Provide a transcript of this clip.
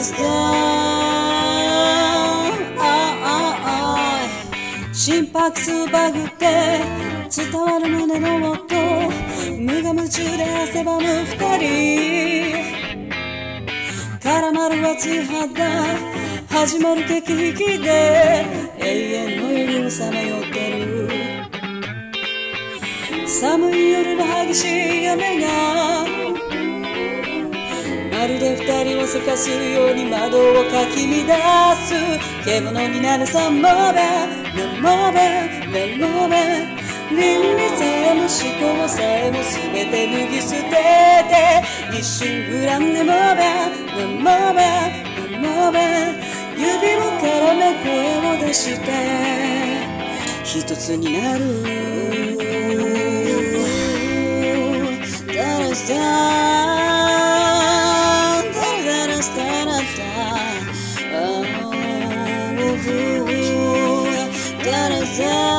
Dance down 心拍数バグって伝わる胸の音無我夢中で汗ばむ二人絡まる熱い肌始まる駆け引きで永遠の夜をさまよってる寒い夜の激しい雨がまるで二人をせかすように窓をかき乱す獣になるさもべもべもべ倫理さえも思考さえも全て脱ぎ捨てて一瞬恨んでもべもべ指を絡め声を出して一つになるだらだ